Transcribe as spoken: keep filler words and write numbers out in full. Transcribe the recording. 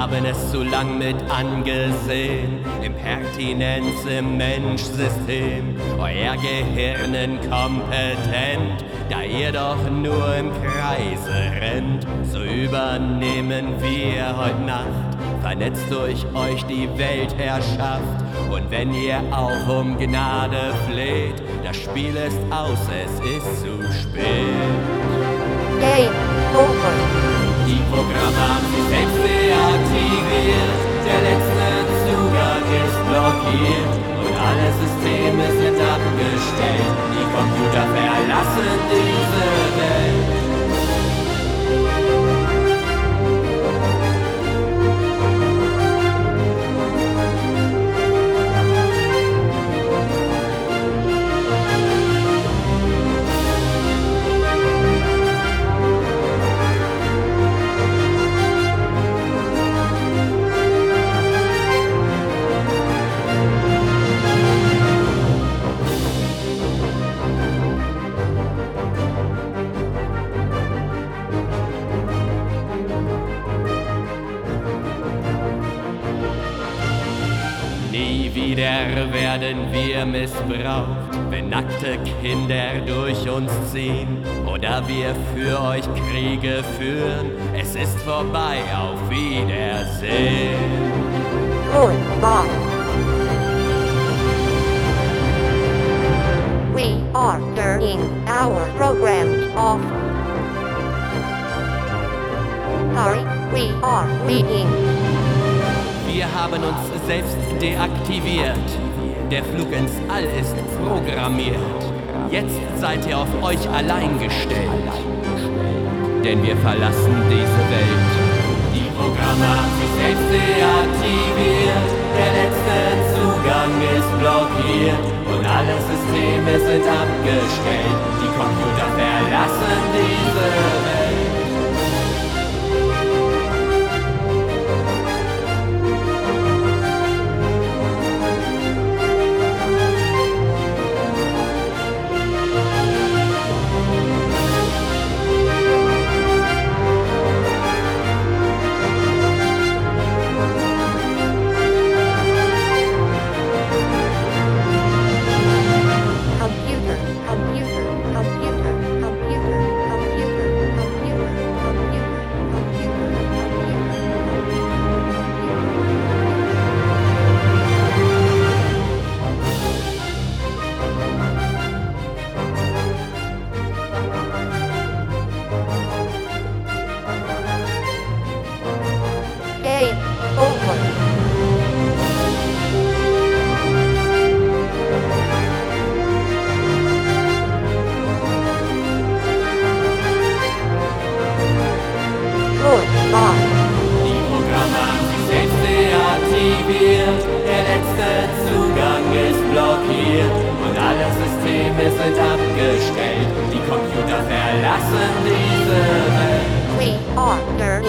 haben es zu lang mit angesehen. Impertinenz im Menschsystem, euer Gehirn inkompetent, da ihr doch nur im Kreise rennt. So übernehmen wir heute Nacht, vernetzt durch euch die Weltherrschaft. Und wenn ihr auch um Gnade fleht, das Spiel ist aus, es ist zu spät. Game over. Die Programme haben sich selbst deaktiviert, der letzte Zugang ist blockiert und alle Systeme sind abgestellt. Die Computer verlassen diese Welt. Nie wieder werden wir missbraucht, wenn nackte Kinder durch uns ziehen oder wir für euch Kriege führen. Es ist vorbei, auf Wiedersehen. Goodbye. We are turning our program off. Sorry, we are leaving. Wir haben uns selbst deaktiviert. Der Flug ins All ist programmiert. Jetzt seid ihr auf euch allein gestellt. Denn wir verlassen diese Welt. Die Programme haben sich selbst deaktiviert. Der letzte Zugang ist blockiert. Und alle Systeme sind abgestellt. Die Computer verlassen diese Welt. Game over. Goodbye. Die Programme haben sich selbst deaktiviert. Der letzte Zugang ist blockiert und alle Systeme sind abgestellt. Die Computer verlassen diese Welt. We are